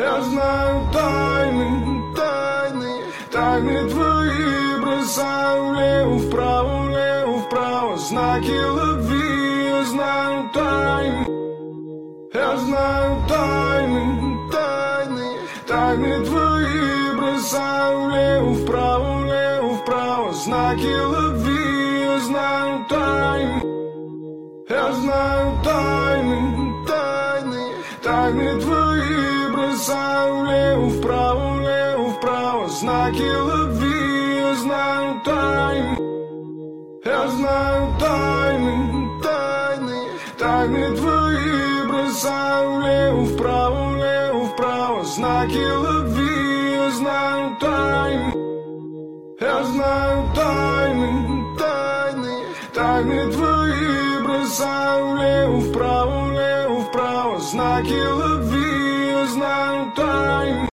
Я знаю тайны, тайны твои. Бросаю влево, вправо, знаки любви. Я знаю тайны, я знаю тайны, тайны твои. Бросаю влево, вправо, знаки любви. Я знаю тайны, я знаю тайны, тайны твои. Бросаю влево, вправо, знаки любви. Я знаю тайны, я знаю тайны, тайны твои. Бросаю влево, вправо, знаки любви. Я знаю тайны, я знаю тайны, тайны твои. Бросаю влево, вправо, знаки любви. Я знаю тайны.